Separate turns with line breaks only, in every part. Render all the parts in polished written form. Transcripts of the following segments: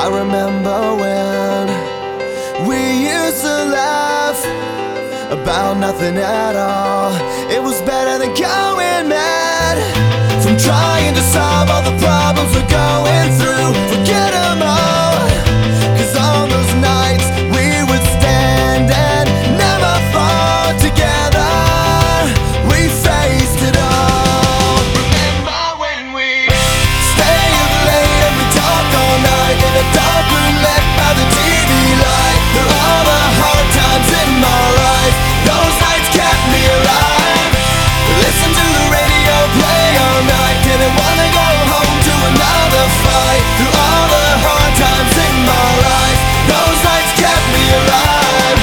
I remember when we used to laugh about nothing at all. It was better than going mad from trying to solve all the problems we're going through. Forget them all, 'cause on those nights we would stand and never fall together. We faced it all. Remember when we stay up late and we talk all night in a dark room lit by the TV light. Through all the hard times in my life, those nights kept me alive. Listen to the radio play all night, didn't wanna go home to another fight. Through all the hard times in my life, those nights kept me alive.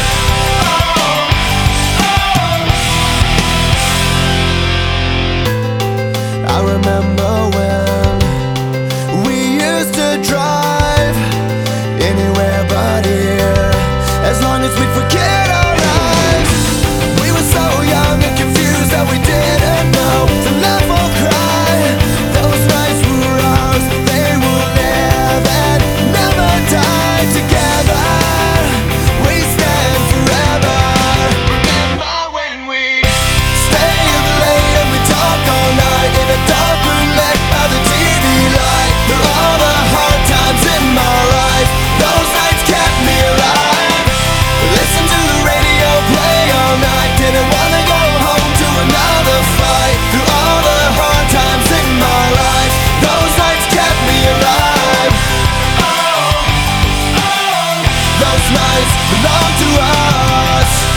I remember when we used to drive anywhere but here, as long as we'd forget our lives. We were so young and confused that we didn't know to laugh or cry. Those nights were ours, they will live and never die. Together we stand forever. Remember when we stay up late and we talk all night in a dark room lit by the TV light. Through all the hard times in my life, those nights kept me alive. Listen to the radio play all night, didn't wanna go home to another fight. Through all the hard times in my life, those nights kept me alive. Those nights belong to us.